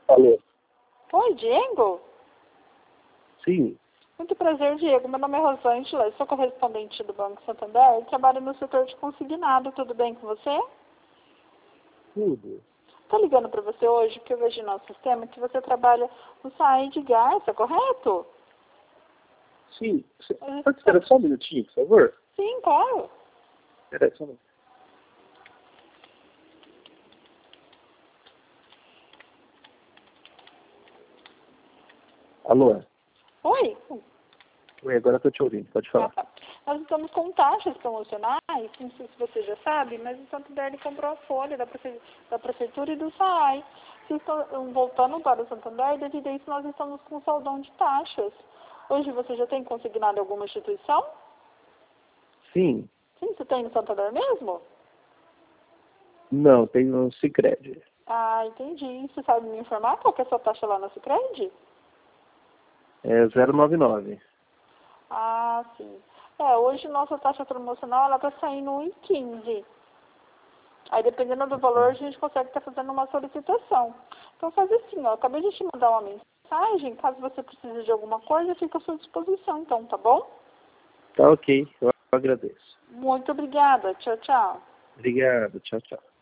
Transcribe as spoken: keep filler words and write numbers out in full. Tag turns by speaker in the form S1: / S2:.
S1: Alô?
S2: Oi, Diego?
S1: Sim,
S2: Muito prazer, Diego. Meu nome é Rosângela, eu sou correspondente do Banco Santander e trabalho no setor de consignado. Tudo bem com você?
S1: tudo.
S2: Estou ligando para você hoje porque eu vejo no nosso sistema que você trabalha no S A I de Garça, correto?
S1: Sim, você pode esperar só um minutinho, por favor?
S2: Sim, claro.
S1: Espera aí, só um minuto. Alô?
S2: Oi?
S1: Oi, agora eu tô te ouvindo, pode
S2: Ah,
S1: falar.
S2: tá. Nós estamos com taxas promocionais, não sei se você já sabe, mas o Santander ele comprou a folha da, prefe... da Prefeitura e do S A I. Vocês estão voltando para o Santander, devido a isso nós estamos com saldão de taxas. Hoje você já tem consignado alguma instituição?
S1: Sim,
S2: Sim, você tem no Santander mesmo?
S1: não, tem no Sicredi.
S2: Ah, entendi. Você sabe me informar qual que é a sua taxa lá na Sicredi?
S1: É zero nove nove.
S2: Ah, sim. É, hoje nossa taxa promocional ela está saindo um e quinze. Aí dependendo do valor a gente consegue estar fazendo uma solicitação. Então faz assim, ó, eu acabei de te mandar uma mensagem, caso você precise de alguma coisa, fica à sua disposição, então, tá bom?
S1: Tá ok, eu agradeço.
S2: Muito obrigada. Tchau, tchau.
S1: Obrigado, tchau, tchau.